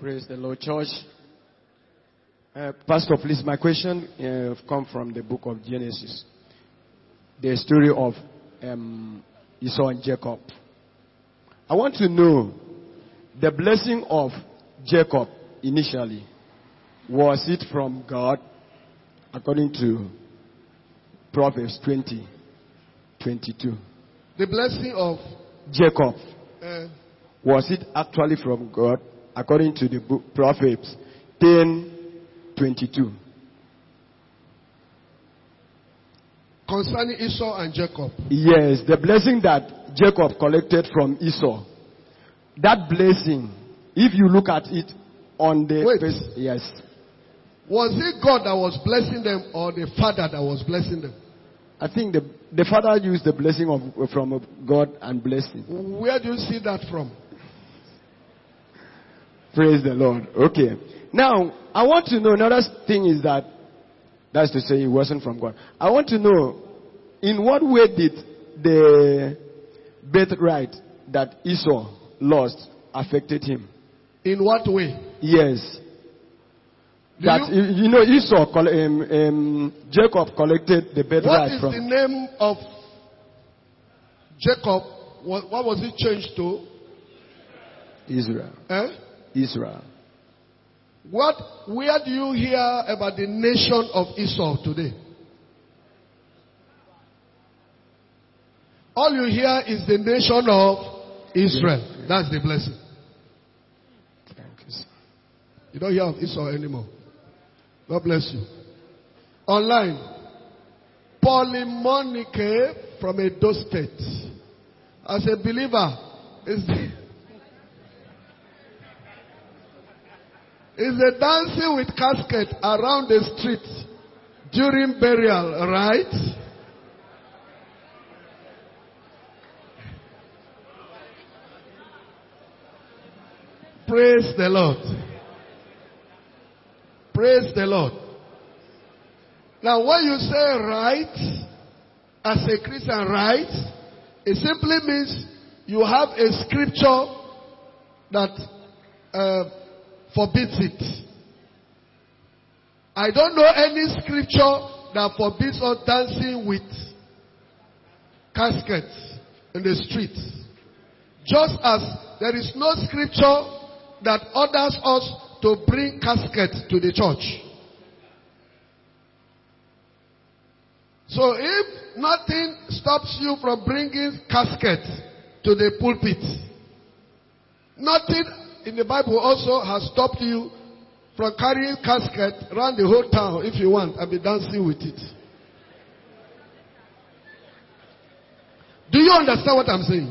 Praise the Lord, church. Pastor, please, my question come from the book of Genesis. The story of Esau and Jacob. I want to know the blessing of Jacob initially. Was it from God? According to Proverbs 20:22. The blessing of Jacob. Was it actually from God? According to the book Proverbs 10:22. Concerning Esau and Jacob. Yes, the blessing that Jacob collected from Esau. That blessing, if you look at it on the face, yes. Was it God that was blessing them or the father that was blessing them? I think the father used the blessing from God and blessing. Where do you see that from? Praise the Lord. Okay. Now, I want to know, another thing is that's to say it wasn't from God. I want to know, in what way did the birthright that Esau lost affected him? In what way? Yes. Esau, Jacob collected the birthright from. What is the name of Jacob? What was it changed to? Israel. Israel. Where do you hear about the nation of Esau today? All you hear is the nation of Israel. Yes. That's the blessing. Thank you, sir. You don't hear of Esau anymore. God bless you. Online. Polymonike from Edo State. As a believer, is the dancing with casket around the street during burial, right? Praise the Lord. Praise the Lord. Now when you say right, as a Christian right, it simply means you have a scripture that forbids it. I don't know any scripture that forbids us dancing with caskets in the street. Just as there is no scripture that orders us to bring caskets to the church. So if nothing stops you from bringing caskets to the pulpit, nothing in the Bible also has stopped you from carrying casket around the whole town if you want and be dancing with it. Do you understand what I'm saying?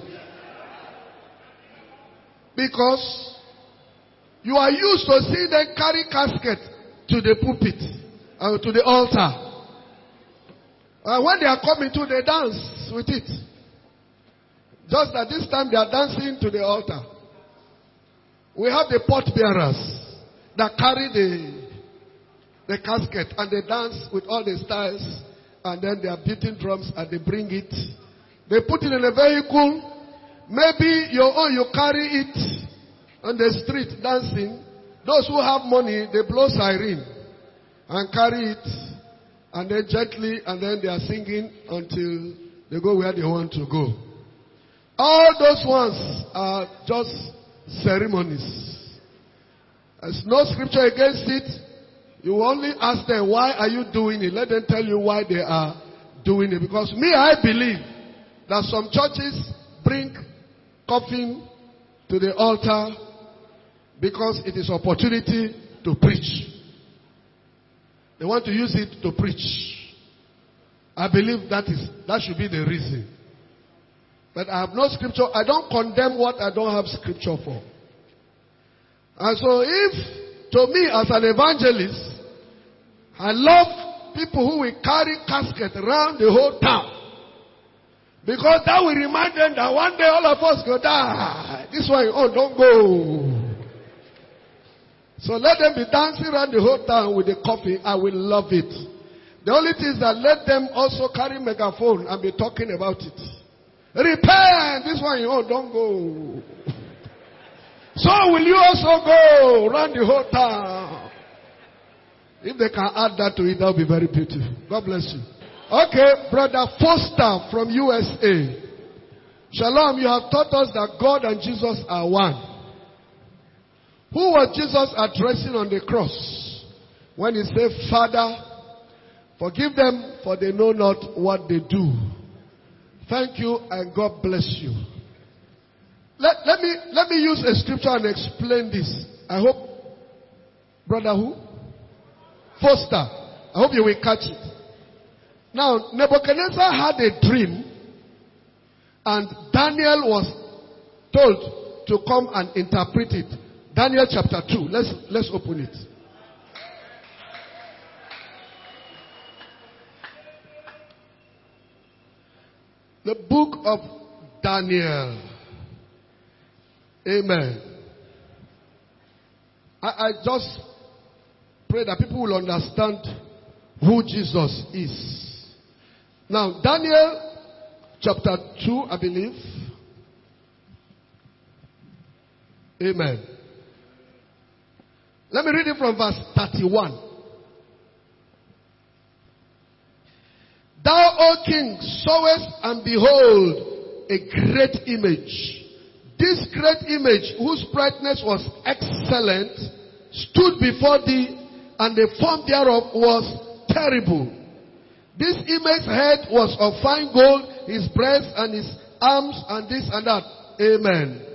Because you are used to seeing them carry casket to the pulpit and to the altar. And when they are coming to, they dance with it. Just that this time they are dancing to the altar. We have the pot bearers that carry the casket and they dance with all the styles, and then they are beating drums and they bring it. They put it in a vehicle. Maybe your own, you carry it on the street dancing. Those who have money, they blow siren and carry it, and then gently, and then they are singing until they go where they want to go. All those ones are just ceremonies. There's no scripture against it. You only ask them, why are you doing it? Let them tell you why they are doing it. Because me, I believe that some churches bring coffin to the altar because it is opportunity to preach. They want to use it to preach. I believe that should be the reason. But I have no scripture. I don't condemn what I don't have scripture for. And so if, to me as an evangelist, I love people who will carry casket around the whole town. Because that will remind them that one day all of us go die. This one, don't go. So let them be dancing around the whole town with the coffee. I will love it. The only thing is that let them also carry megaphone and be talking about it. Repent! This one, don't go. So will you also go around the whole town? If they can add that to it, that will be very beautiful. God bless you. Okay, Brother Foster from USA. Shalom, you have taught us that God and Jesus are one. Who was Jesus addressing on the cross when he said, Father, forgive them for they know not what they do. Thank you and God bless you. Let me use a scripture and explain this. I hope, Brother who? Foster. I hope you will catch it. Now, Nebuchadnezzar had a dream and Daniel was told to come and interpret it. Daniel chapter 2. Let's open it. The book of Daniel. Amen. I just pray that people will understand who Jesus is. Now, Daniel chapter 2, I believe. Amen. Let me read it from verse 31. Thou, O king, sawest and behold a great image. This great image, whose brightness was excellent, stood before thee, and the form thereof was terrible. This image's head was of fine gold, his breast and his arms and this and that. Amen.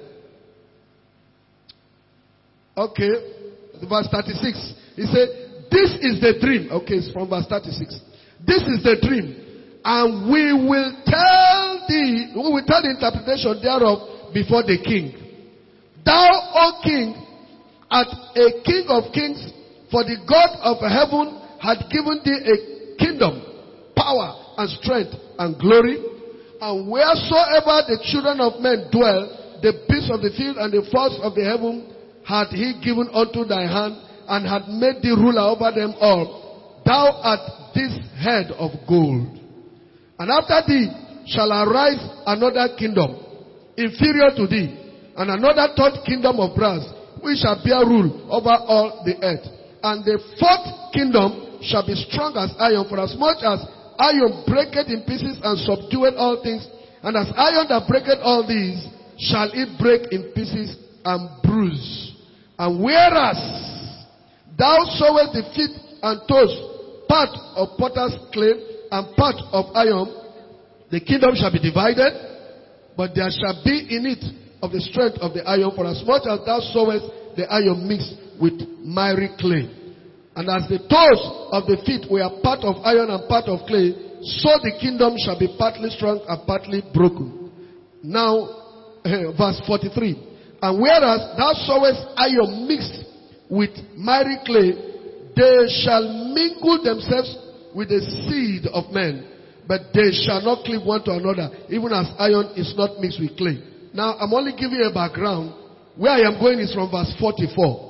Okay. Verse 36. He said, this is the dream. Okay, it's from verse 36. This is the dream. And we will tell the interpretation thereof before the king. Thou, O king, art a king of kings, for the God of heaven had given thee a kingdom, power and strength and glory. And wheresoever the children of men dwell, the beasts of the field and the fowls of the heaven had he given unto thy hand, and had made thee ruler over them all. Thou art this head of gold. And after thee shall arise another kingdom, inferior to thee, and another third kingdom of brass, which shall bear rule over all the earth. And the fourth kingdom shall be strong as iron, for as much as iron breaketh in pieces and subdueth all things, and as iron that breaketh all these, shall it break in pieces and bruise. And whereas thou sawest the feet and toes, part of potter's clay and part of iron, the kingdom shall be divided, but there shall be in it of the strength of the iron, for as much as thou sawest the iron mixed with miry clay. And as the toes of the feet were part of iron and part of clay, so the kingdom shall be partly strong and partly broken. Now, verse 43. And whereas thou sawest iron mixed with miry clay, they shall mingle themselves with the seed of men, but they shall not cleave one to another, even as iron is not mixed with clay. Now, I'm only giving you a background. Where I am going is from verse 44.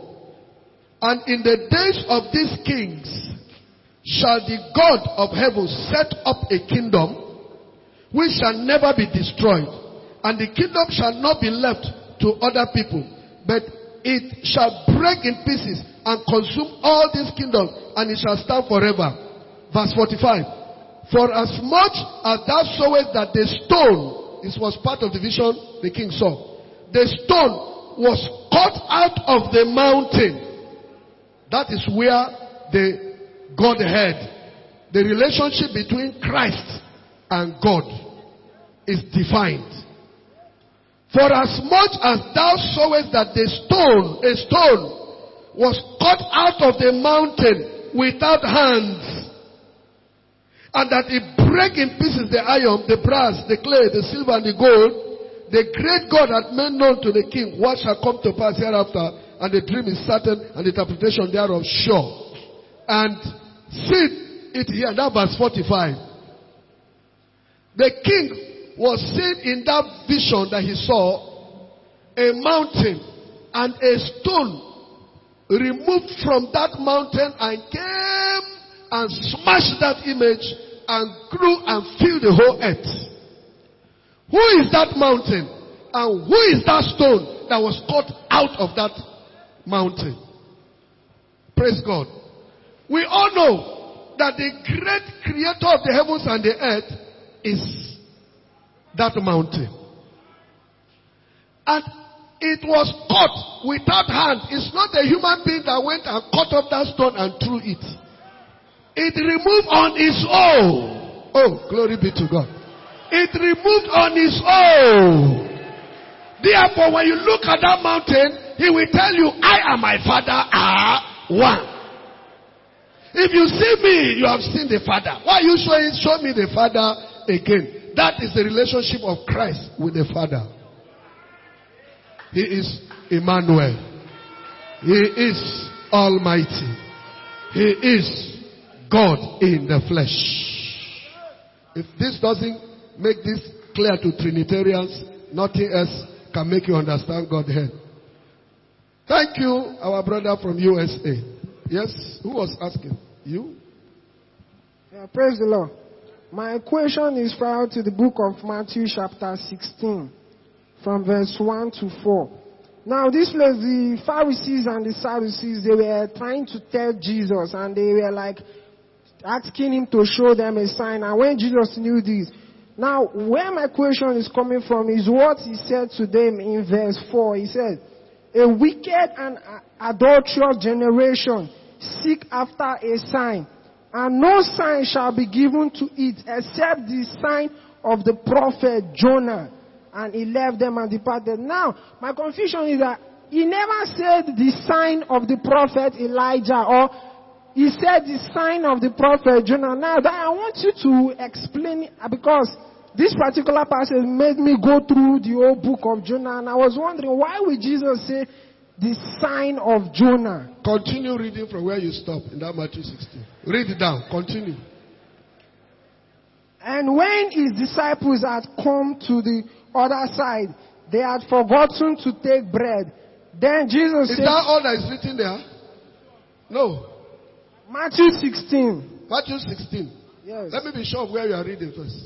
And in the days of these kings shall the God of heaven set up a kingdom which shall never be destroyed. And the kingdom shall not be left to other people, but it shall break in pieces and consume all this kingdom, and it shall stand forever. Verse 45. For as much as thou sawest that the stone, this was part of the vision the king saw, the stone was cut out of the mountain. That is where the Godhead, the relationship between Christ and God, is defined. For as much as thou sawest that the stone, a stone, was cut out of the mountain without hands, and that it break in pieces the iron, the brass, the clay, the silver, and the gold, the great God hath made known to the king what shall come to pass hereafter, and the dream is certain, and the interpretation thereof sure. And see it here, that verse 45. The king was seen in that vision that he saw a mountain and a stone removed from that mountain and came and smashed that image and grew and filled the whole earth. Who is that mountain? And who is that stone that was cut out of that mountain. Praise God. We all know that the great creator of the heavens and the earth is that mountain. And it was cut without hand. It's not a human being that went and cut up that stone and threw it. It removed on its own. Oh, glory be to God. It removed on its own. Therefore, when you look at that mountain, he will tell you, I and my Father are one. If you see me, you have seen the Father. Why are you showing? Show me the Father again. That is the relationship of Christ with the Father. He is Emmanuel. He is Almighty. He is God in the flesh. If this doesn't make this clear to Trinitarians, nothing else can make you understand Godhead. Thank you, our brother from USA. Yes, who was asking? You? Yeah, praise the Lord. My question is found to the book of Matthew chapter 16, from verse 1 to 4. Now this place, the Pharisees and the Sadducees, they were trying to test Jesus, and they were like asking him to show them a sign. And when Jesus knew this, now where my question is coming from is what he said to them in verse 4. He said, a wicked and adulterous generation seek after a sign, and no sign shall be given to it except the sign of the prophet Jonah. And he left them and departed. Now, my confusion is that he never said the sign of the prophet Elijah, or he said the sign of the prophet Jonah. Now, that I want you to explain it, because this particular passage made me go through the whole book of Jonah, and I was wondering, why would Jesus say the sign of Jonah? Continue reading from where you stopped in that Matthew 16. Read it down. Continue. And when his disciples had come to the other side, they had forgotten to take bread. Then Jesus said... Is that all that is written there? No. Matthew 16. Matthew 16. Yes. Let me be sure of where you are reading first.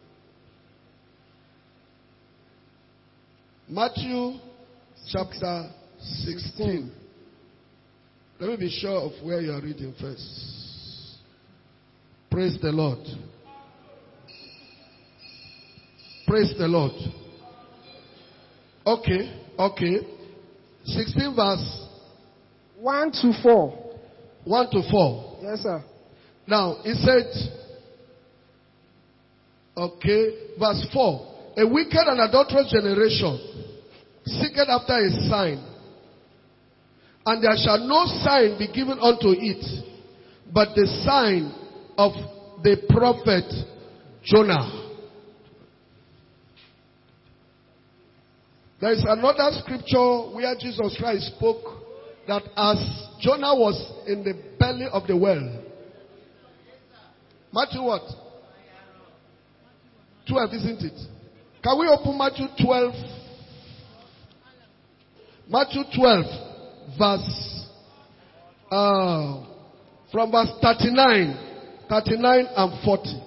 Matthew chapter 16. Let me be sure of where you are reading first. Praise the Lord. Praise the Lord. Okay. 16 verse 1 to 4. 1 to 4. Yes, sir. Now, it said, verse 4. A wicked and adulterous generation seeketh after a sign, and there shall no sign be given unto it, but the sign of the prophet Jonah. There is another scripture where Jesus Christ spoke that as Jonah was in the belly of the well. Matthew what? 12, isn't it? Can we open Matthew 12? Matthew 12, verse, from verse 39 and 40.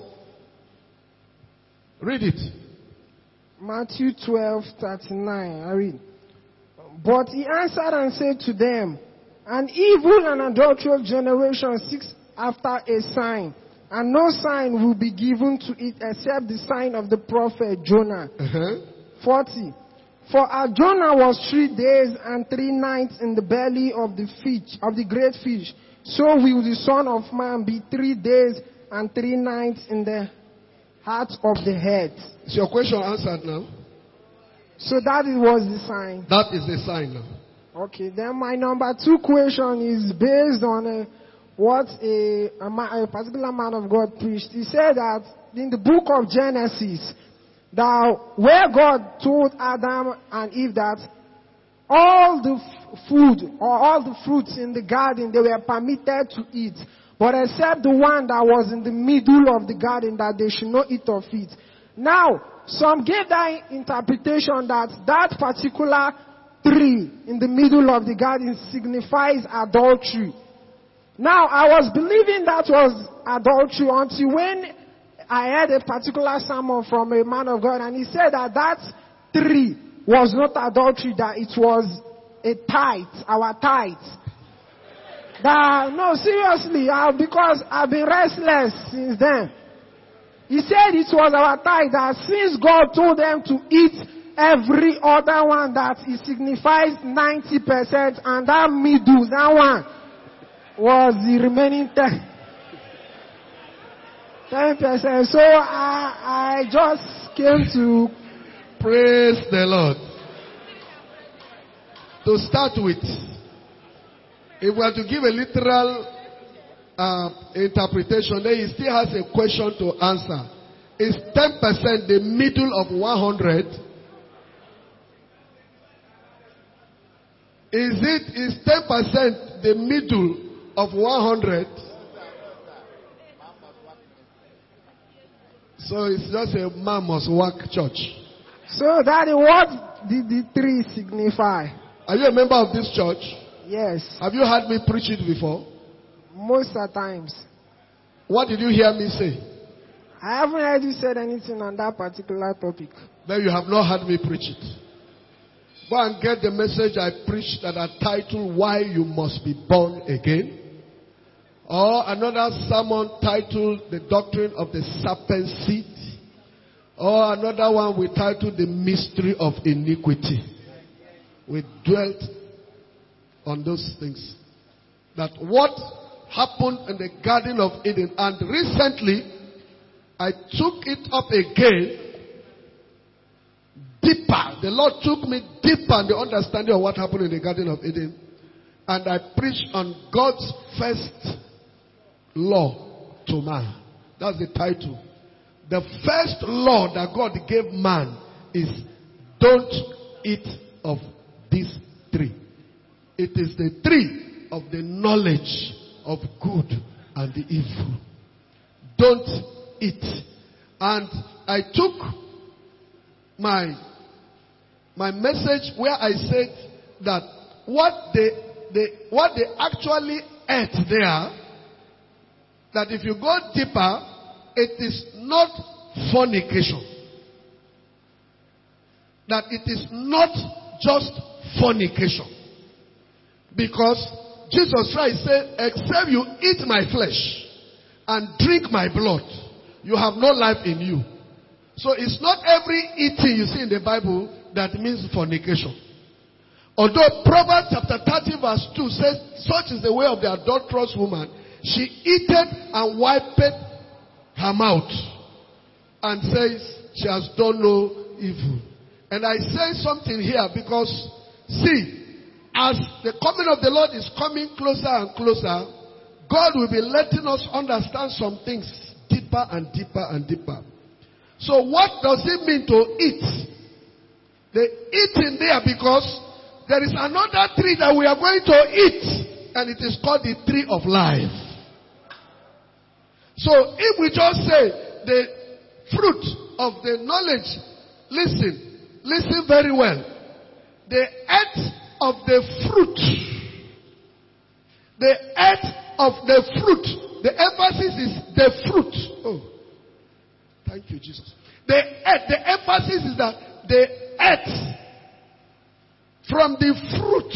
Read it. Matthew 12:39. I read. But he answered and said to them, an evil and adulterous generation seeks after a sign, and no sign will be given to it except the sign of the prophet Jonah. 40. For as Jonah was 3 days and 3 nights in the belly of the fish, of the great fish, so will the Son of Man be 3 days and 3 nights in the heart of the head. Is your question answered now? So that was the sign. That is the sign now. Okay, then my number 2 question is based on what a particular man of God preached. He said that in the book of Genesis, that where God told Adam and Eve that all the food or all the fruits in the garden, they were permitted to eat, but except the one that was in the middle of the garden, that they should not eat of it. Now, some gave that interpretation that that particular tree in the middle of the garden signifies adultery. Now, I was believing that was adultery until when I heard a particular sermon from a man of God, and he said that that tree was not adultery, that it was a tithe, our tithe. That, no, seriously, because I've been restless since then. He said it was our tithe, that since God told them to eat every other one, that it signifies 90%, and that middle, that one, was the remaining 10%. So I just came to... Praise the Lord. To start with, if we are to give a literal interpretation, then he still has a question to answer. Is 10% the middle of 100? Is 10% the middle of 100? So it's just a man must work church. So, Daddy, what did the 3 signify? Are you a member of this church? Yes. Have you heard me preach it before? Most of the times. What did you hear me say? I haven't heard you said anything on that particular topic. Then you have not heard me preach it. Go and get the message I preached that are titled, Why You Must Be Born Again. Or another sermon titled, The Doctrine of the Serpent Seed. Or another one we titled, The Mystery of Iniquity. We dwelt on those things. That what happened in the Garden of Eden. And recently, I took it up again, deeper. The Lord took me deeper in the understanding of what happened in the Garden of Eden. And I preached on God's first law to man. That's the title. The first law that God gave man is, don't eat of this tree. It is the tree of the knowledge of good and the evil. Don't eat. And I took my message where I said that what they actually ate there, that if you go deeper, it is not fornication. That it is not just fornication. Because Jesus Christ said, except you eat my flesh and drink my blood, you have no life in you. So it's not every eating you see in the Bible that means fornication. Although Proverbs chapter 30 verse 2 says, such is the way of the adulterous woman. She eateth and wipeth her mouth and says she has done no evil. And I say something here because, see, as the coming of the Lord is coming closer and closer, God will be letting us understand some things deeper and deeper and deeper. So what does it mean to eat? They eat in there because there is another tree that we are going to eat, and it is called the tree of life. So if we just say the fruit of the knowledge, listen very well. The ate of the fruit. The ate of the fruit. The emphasis is the fruit. Oh, thank you, Jesus. The emphasis is that they ate from the fruit.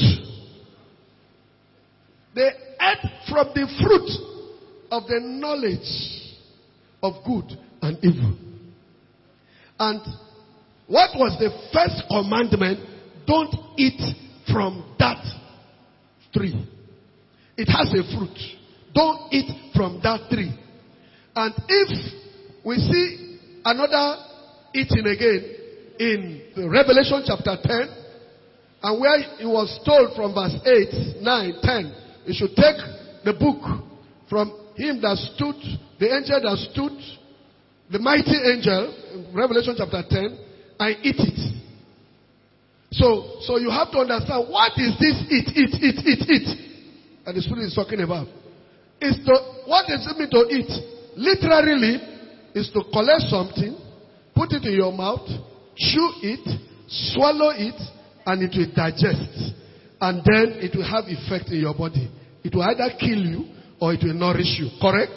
They ate from the fruit of the knowledge of good and evil. And what was the first commandment? Don't eat from that tree. It has a fruit. Don't eat from that tree. And if we see another eating again in Revelation chapter 10, and where it was told from verse 8, 9, 10, you should take the book from him that stood, the angel that stood, the mighty angel, in Revelation chapter 10, and eat it. So you have to understand, what is this eat? And the Spirit is talking about. What does it mean to eat? Literally, is to collect something, put it in your mouth, chew it, swallow it, and it will digest. And then it will have effect in your body. It will either kill you or it will nourish you. Correct?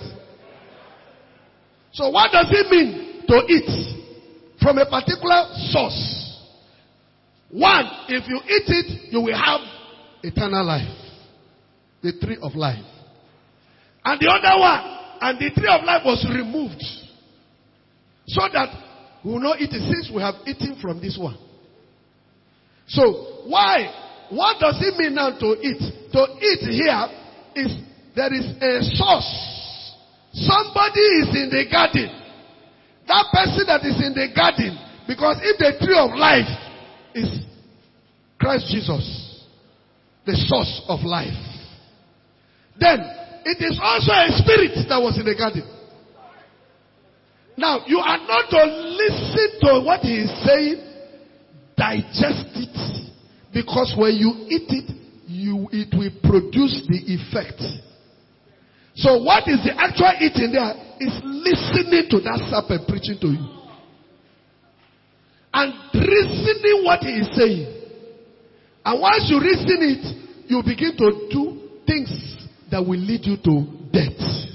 So what does it mean to eat? From a particular source. One, if you eat it, you will have eternal life. The tree of life. And the other one, and the tree of life was removed. So that we will not eat it since we have eaten from this one. So, why? What does it mean now to eat? To eat here is, there is a source. Somebody is in the garden. That person that is in the garden, because if the tree of life is Christ Jesus, the source of life, then it is also a spirit that was in the garden. Now, you are not to listen to what he is saying, digest it, because when you eat it, it will produce the effect. So what is the actual eating there is listening to that serpent preaching to you. And reasoning what he is saying. And once you reason it, you begin to do things that will lead you to death.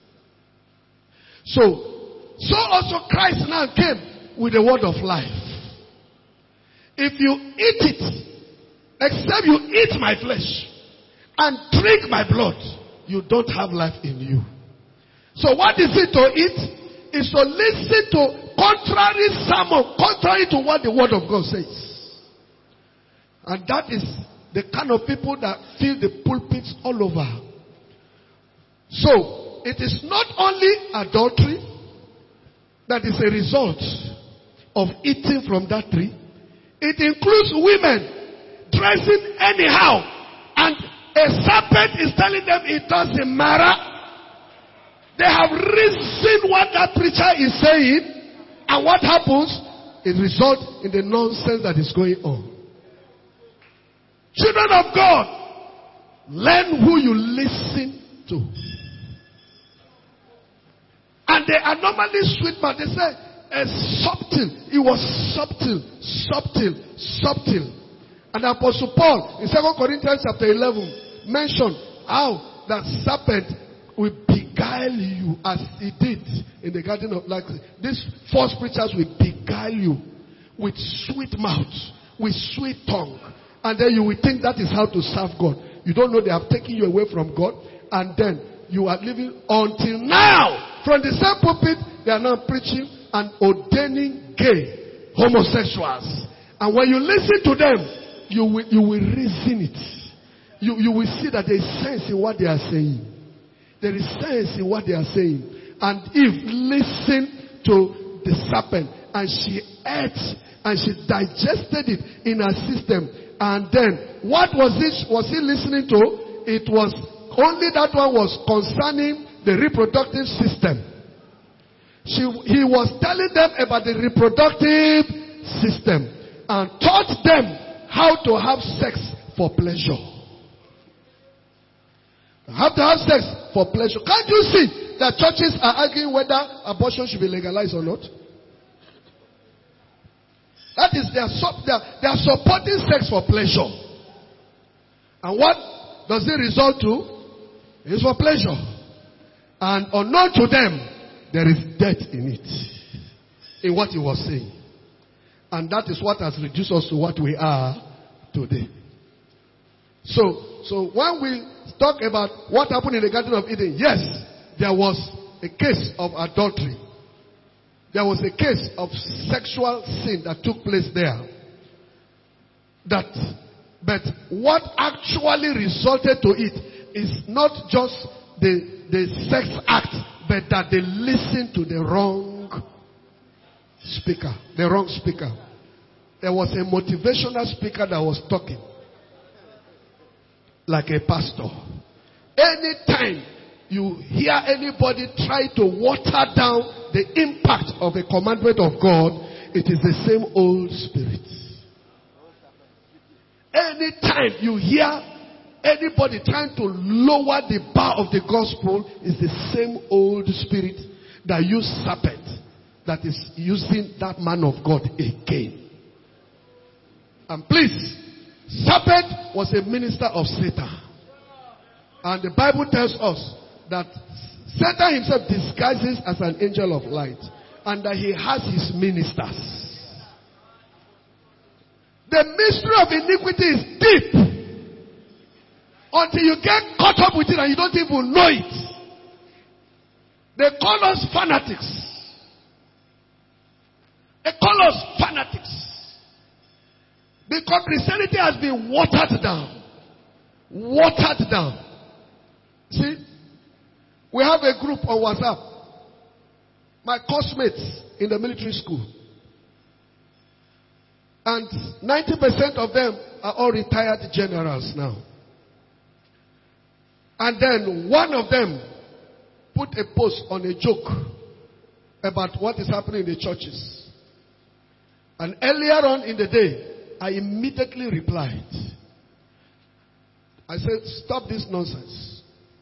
So also Christ now came with the word of life. If you eat it, except you eat my flesh and drink my blood, you don't have life in you. So what is it to eat? Is to listen to contrary sermon, contrary to what the word of God says. And that is the kind of people that fill the pulpits all over. So, it is not only adultery that is a result of eating from that tree. It includes women dressing anyhow. And a serpent is telling them it doesn't matter. They have reasoned what that preacher is saying. And what happens? It results in the nonsense that is going on. Children of God, learn who you listen to. And they are normally sweet, but they say, subtle. It was subtle. And Apostle Paul, in 2 Corinthians chapter 11, mentioned how that serpent will beguile you as he did in the garden of, like, these false preachers will beguile you with sweet mouth, with sweet tongue. And then you will think that is how to serve God. You don't know they have taken you away from God. And then you are living until now. From the same pulpit, they are now preaching and ordaining gay homosexuals. And when you listen to them, you will reason it. You will see that there is sense in what they are saying. There is sense in what they are saying. And Eve listened to the serpent and she ate and she digested it in her system. And then, what was he listening to? It was only that one was concerning the reproductive system. He was telling them about the reproductive system and taught them how to have sex for pleasure. How to have sex for pleasure. Can't you see that churches are arguing whether abortion should be legalized or not? That is, they are supporting sex for pleasure. And what does it result to? It's for pleasure. And unknown to them, there is death in it. In what he was saying. And that is what has reduced us to what we are today. So when we talk about what happened in the Garden of Eden, yes, there was a case of adultery. There was a case of sexual sin that took place there. But what actually resulted to it is not just the sex act, but that they listened to the wrong speaker. The wrong speaker. There was a motivational speaker that was talking. Like a pastor. Anytime you hear anybody try to water down the impact of a commandment of God, it is the same old spirit. Anytime you hear anybody trying to lower the bar of the gospel, it's the same old spirit that used serpent that is using that man of God again. And please, serpent was a minister of Satan. And the Bible tells us that Satan himself disguises as an angel of light. And that he has his ministers. The mystery of iniquity is deep. Until you get caught up with it and you don't even know it. They call us fanatics. They call us fanatics. Because Christianity has been watered down. Watered down. See, we have a group on WhatsApp. My classmates in the military school. And 90% of them are all retired generals now. And then one of them put a post on a joke about what is happening in the churches. And earlier on in the day, I immediately replied. I said, stop this nonsense.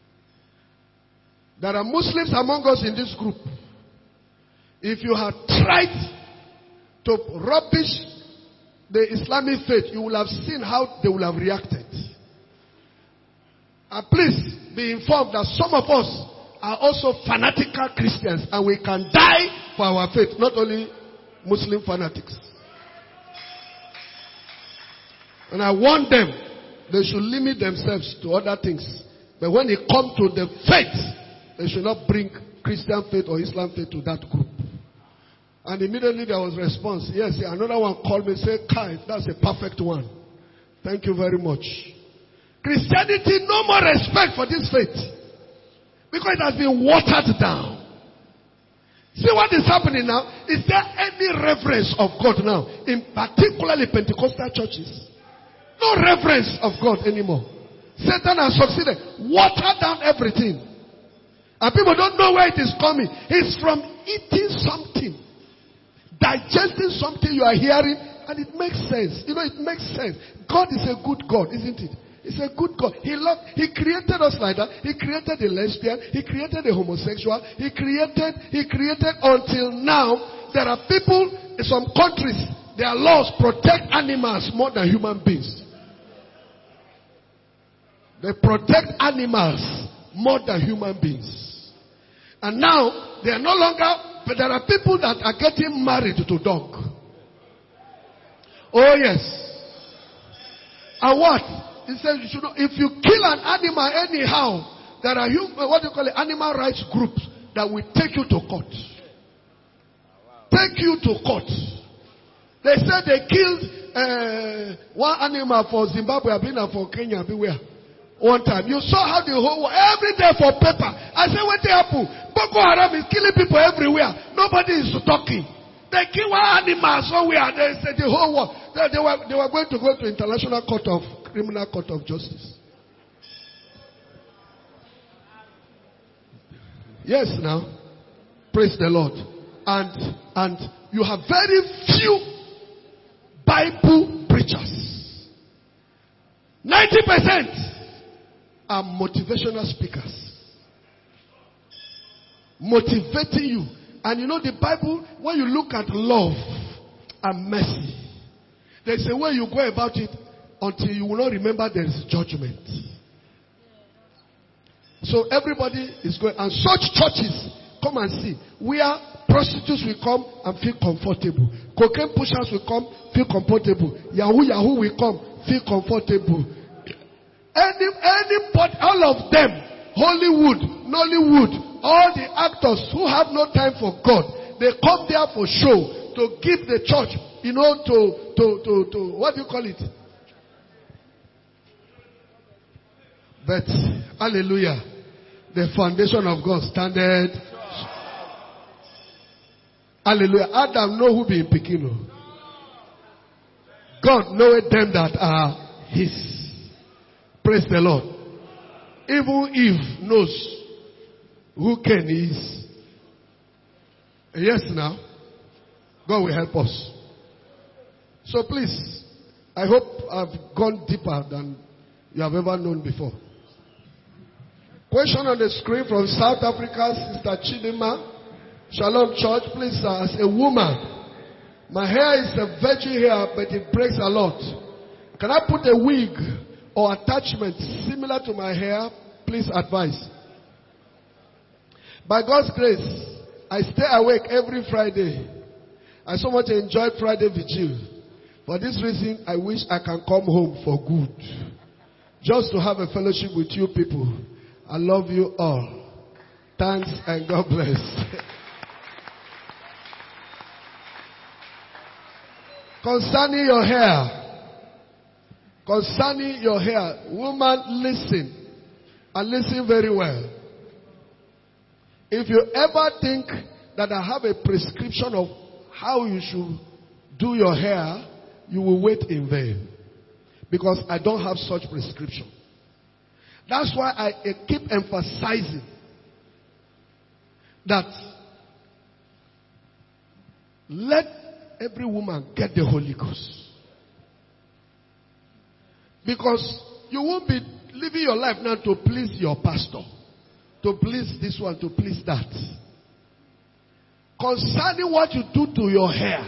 There are Muslims among us in this group. If you had tried to rubbish the Islamic faith, you will have seen how they will have reacted. And please be informed that some of us are also fanatical Christians and we can die for our faith, not only Muslim fanatics. And I warn them, they should limit themselves to other things. But when it comes to the faith, they should not bring Christian faith or Islam faith to that group. And immediately there was response. Yes, another one called me and said, Kai, that's a perfect one. Thank you very much. Christianity, no more respect for this faith. Because it has been watered down. See what is happening now? Is there any reverence of God now? In particularly Pentecostal churches. No reverence of God anymore. Satan has succeeded. Water down everything. And people don't know where it is coming. It's from eating something. Digesting something you are hearing. And it makes sense. You know, it makes sense. God is a good God, isn't it? It's a good God. He created us like that. He created the lesbian. He created the homosexual. He created until now. There are people in some countries, their laws protect animals more than human beings. They protect animals more than human beings. And now, they are no longer, but there are people that are getting married to dog. Oh yes. And what? He says you should not, if you kill an animal anyhow, there are animal rights groups that will take you to court. Take you to court. They said they killed one animal for Zimbabwe, I've been for Kenya, everywhere. One time. You saw how the whole world, every day for paper. I said, what happened? Boko Haram is killing people everywhere. Nobody is talking. They kill one animal somewhere. They said the whole world. They were going to go to International Court of Criminal Court of Justice. Yes, now. Praise the Lord. And you have very few Bible preachers. 90% are motivational speakers. Motivating you. And you know the Bible, when you look at love and mercy, there's a way you go about it until you will not remember there is judgment. So everybody is going, and such churches, come and see, where prostitutes will come and feel comfortable. Cocaine pushers will come, feel comfortable. Yahoo will come, feel comfortable. Anybody, all of them, Hollywood, Nollywood, all the actors who have no time for God, they come there for show, to give the church, you know, to what do you call it? But, hallelujah, the foundation of God standeth. Hallelujah. Adam know who be in Pekino. God knoweth them that are his. Praise the Lord. Even Eve knows who Cain is. Yes, now. God will help us. So please, I hope I've gone deeper than you have ever known before. Question on the screen from South Africa, Sister Chidima. Shalom Church, please, as a woman, my hair is a virgin hair, but it breaks a lot. Can I put a wig or attachment similar to my hair? Please advise. By God's grace, I stay awake every Friday. I so much enjoy Friday Vigil. For this reason, I wish I can come home for good. Just to have a fellowship with you people. I love you all. Thanks and God bless. Concerning your hair. Concerning your hair. Woman, listen. And listen very well. If you ever think that I have a prescription of how you should do your hair, you will wait in vain. Because I don't have such prescription. That's why I keep emphasizing that let every woman get the Holy Ghost. Because you won't be living your life now to please your pastor, to please this one, to please that. Concerning what you do to your hair,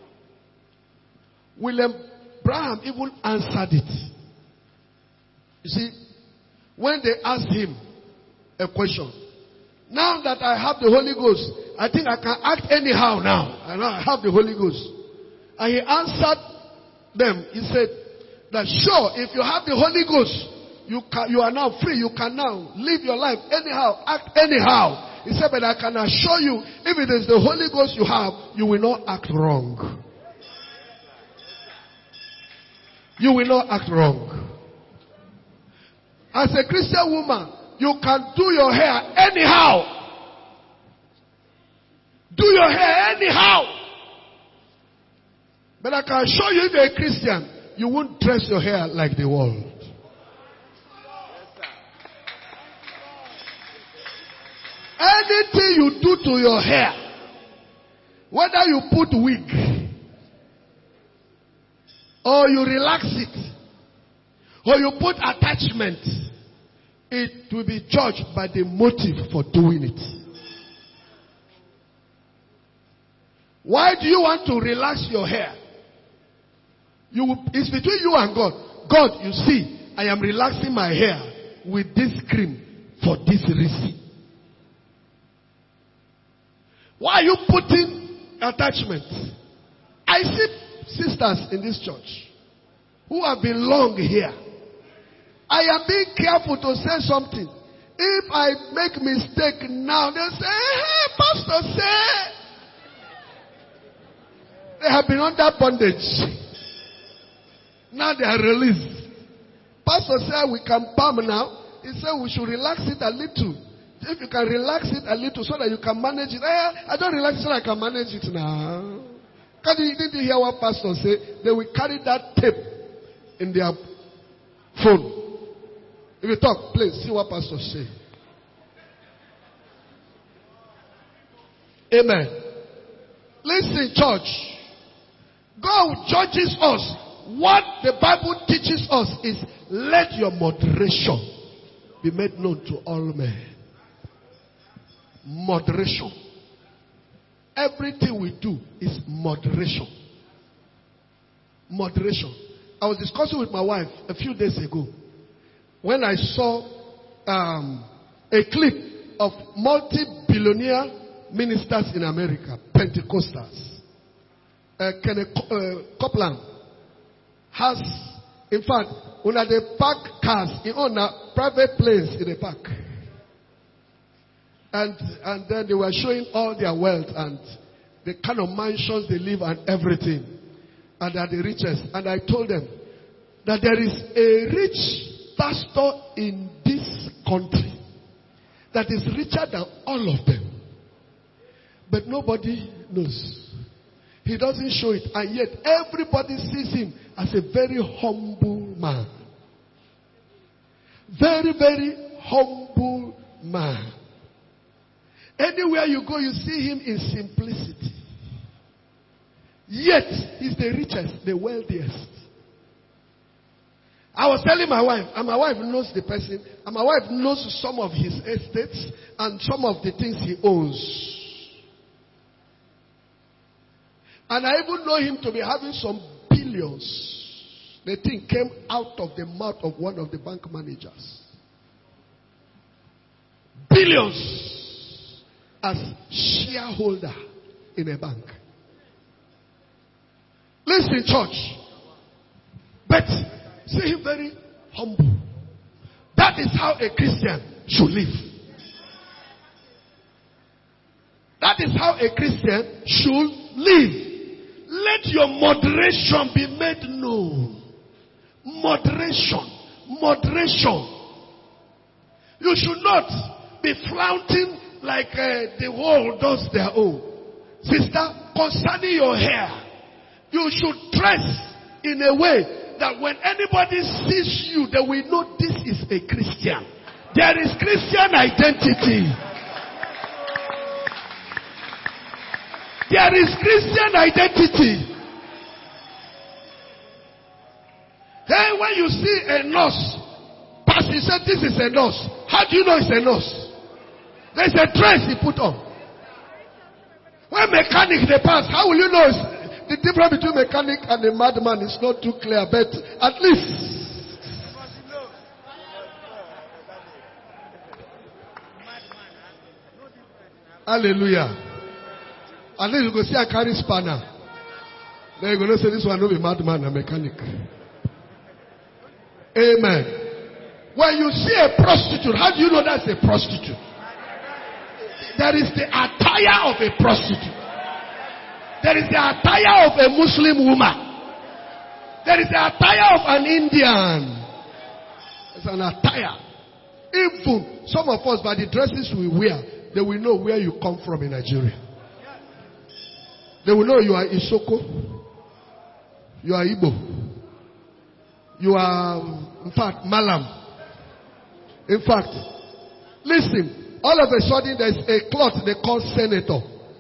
William Branham even answered it. You see, when they asked him a question, now that I have the Holy Ghost, I think I can act anyhow now. I know I have the Holy Ghost. And he answered them. He said that sure, if you have the Holy Ghost, you are now free. You can now live your life anyhow, act anyhow. He said, but I can assure you, if it is the Holy Ghost you have, you will not act wrong. You will not act wrong. As a Christian woman, you can do your hair anyhow. Do your hair anyhow. But I can assure you, if you're a Christian, you won't dress your hair like the world. Anything you do to your hair, whether you put wig, or you relax it, or you put attachment, it will be judged by the motive for doing it. Why do you want to relax your hair? It's between you and God. God, you see, I am relaxing my hair with this cream for this reason. Why are you putting attachment? I see sisters in this church who have been long here. I am being careful to say something. If I make mistake now, they say, hey, pastor say. They have been under bondage. Now they are released. Pastor said we can palm now. He said we should relax it a little. If you can relax it a little so that you can manage it. I don't relax it so I can manage it now. Didn't you hear what pastor said? They will carry that tape in their phone. If you talk, please see what pastor say. Amen. Listen, church. God judges us. What the Bible teaches us is let your moderation be made known to all men. Moderation. Everything we do is moderation. Moderation. I was discussing with my wife a few days ago when I saw a clip of multi-billionaire ministers in America, Pentecostals. Kenneth Copeland has, in fact, when they park cars, he own a private planes in the park. And then they were showing all their wealth and the kind of mansions they live and everything. And they are the richest. And I told them that there is a rich pastor in this country that is richer than all of them. But nobody knows. He doesn't show it. And yet everybody sees him as a very humble man. Very, very humble man. Anywhere you go, you see him in simplicity. Yet, he's the richest, the wealthiest. I was telling my wife, and my wife knows the person, and my wife knows some of his estates and some of the things he owns. And I even know him to be having some billions. The thing came out of the mouth of one of the bank managers. Billions. As shareholder in a bank. Listen, church. But see him very humble. That is how a Christian should live. That is how a Christian should live. Let your moderation be made known. Moderation. Moderation. You should not be flaunting like the world does their own. Sister, concerning your hair, you should dress in a way that when anybody sees you, they will know this is a Christian. There is Christian identity. There is Christian identity. Hey, when you see a nurse, pastor said this is a nurse. How do you know it's a nurse? There's a dress he put on. When mechanic they pass, how will you know the difference between mechanic and a madman is not too clear, but at least. Hallelujah. At least you go see a carry spanner. Then you're going to say this one will be madman and mechanic. Amen. When you see a prostitute, how do you know that's a prostitute? There is the attire of a prostitute. There is the attire of a Muslim woman. There is the attire of an Indian. It's an attire. Even some of us, by the dresses we wear, they will know where you come from in Nigeria. They will know you are Isoko. You are Igbo. You are, in fact, Malam. In fact, listen, all of a sudden there's a cloth they call senator.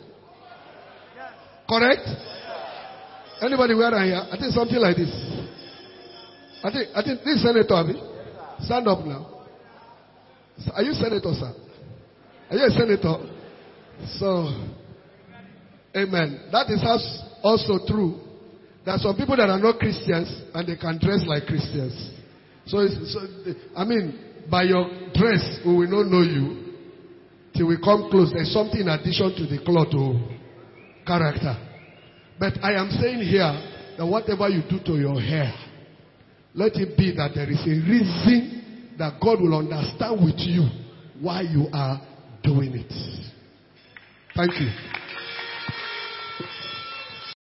Correct? Anybody wear that here? I think something like this. I think this is senator, Abi. Stand up now. Are you senator, sir? Are you a senator? So, amen. That is also true. There are some people that are not Christians and they can dress like Christians. I mean, by your dress, we will not know you till we come close. There's something in addition to the cloth or character. But I am saying here that whatever you do to your hair, let it be that there is a reason that God will understand with you why you are doing it. Thank you.